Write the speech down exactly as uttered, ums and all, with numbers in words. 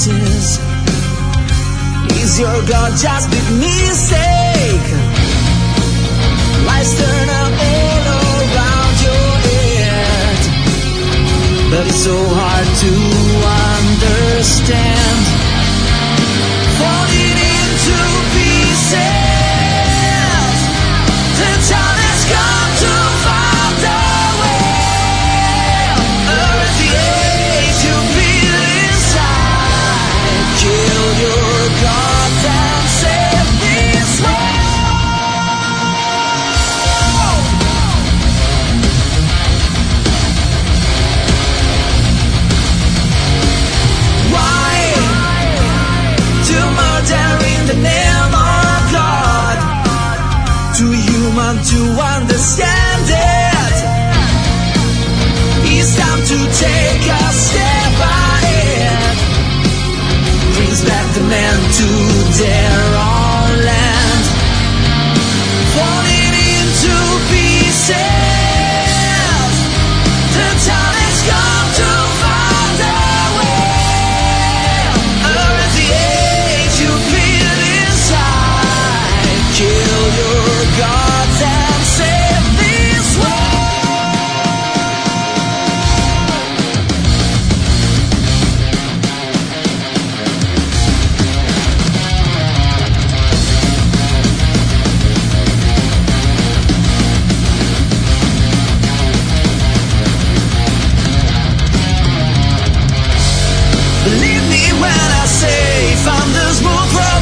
pieces. Is your God just big mistake? Lights turn up all around your head, but it's so hard to understand. Falling into pieces, the time has come to find a way. Earth the age you feel inside. Kill your gods and save this world. Why to murder in the name of God? Too human to understand it. It's time to take a step ahead. Brings back the men to their own land. Falling into pieces, the time has come to find a way. Earth the age you feel inside. Kill your gods and save this Believe me when I say, found the smooth road.